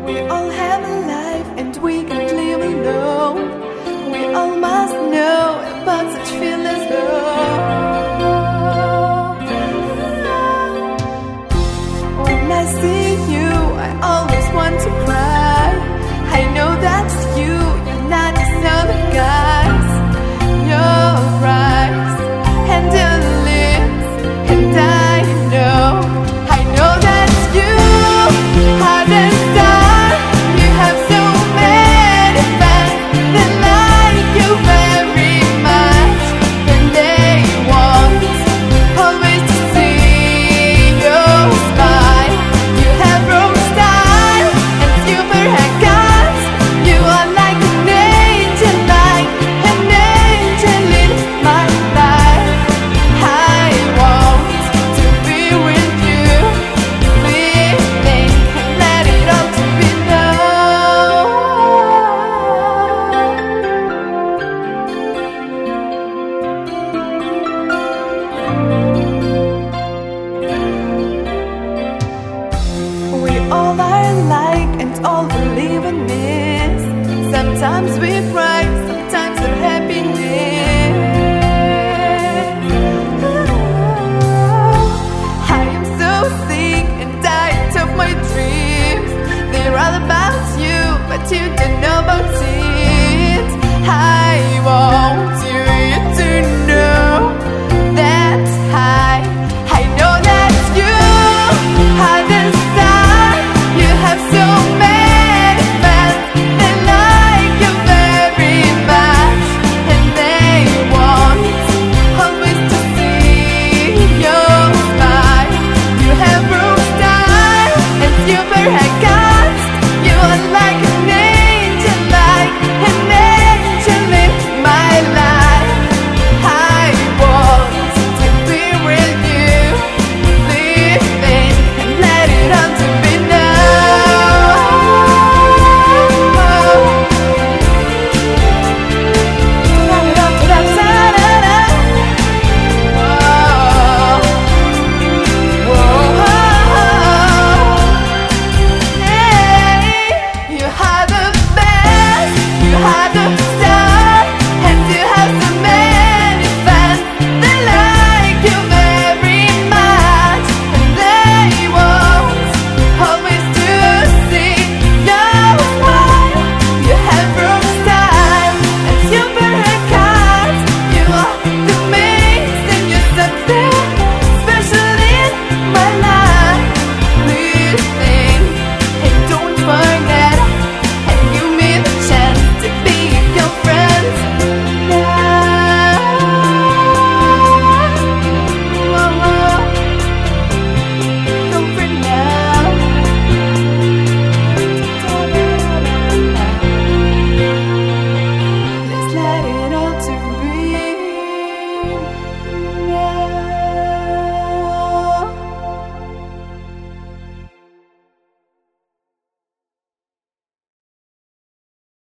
We all have a life and we can't live alone. We all must know about such feelings love. When I see you, I always want to cry. I know that's you, you're not just other guys. Your eyes and your lips, and I know that's you. Heart and star, you have so many fans that like you very much, and they want always to see your smile. You have rose style and super haircuts. You are like an angel in my life. I want to be with you, living and let it all to be known. We all are alike and all believe in this. Sometimes we cry, sometimes we're happiness. I am so sick and tired of my dreams. They're all about you, but you